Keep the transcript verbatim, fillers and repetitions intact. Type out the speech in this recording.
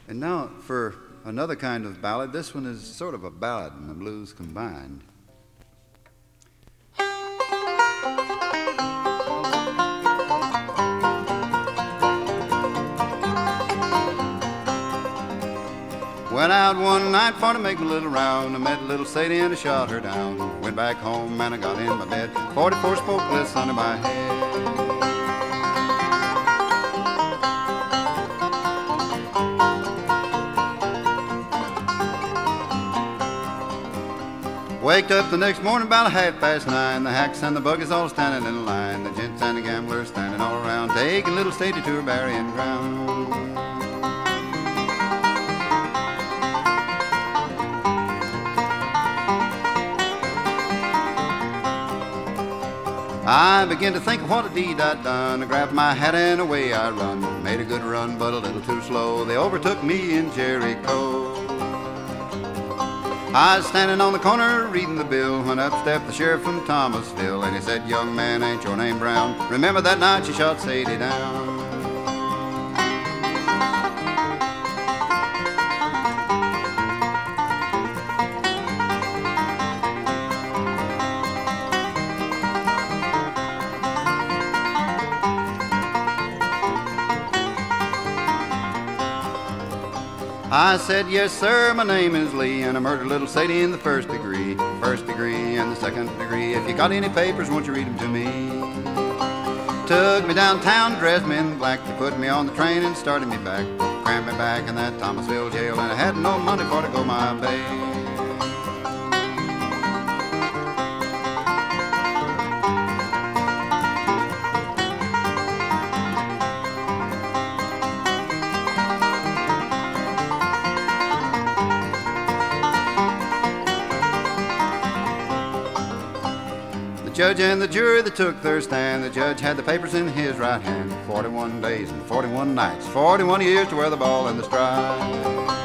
And now for another kind of ballad. This one is sort of a ballad and a blues combined. Went out one night for to make a little round. I met little Sadie and I shot her down. Went back home and I got in my bed. forty-four spokeless under my head. Waked up the next morning about a half past nine. The hacks and the buggies all standing in line. The gents and the gamblers standing all around, taking little Sadie to her burying ground. I began to think of what a deed I'd done. I grabbed my hat and away I run. Made a good run, but a little too slow. They overtook me in Jericho. I was standing on the corner reading the bill when up stepped the sheriff from Thomasville, and he said, "Young man, ain't your name Brown? Remember that night you shot Sadie down?" I said, "Yes, sir, my name is Lee, and I murdered little Sadie in the first degree. First degree and the second degree. If you got any papers, won't you read them to me?" Took me downtown, dressed me in black. They put me on the train and started me back. Crammed me back in that Thomasville jail, and I had no money for to go my bail. The judge and the jury, they took their stand. The judge had the papers in his right hand. forty-one days and forty-one nights, forty-one years to wear the ball and the stripe.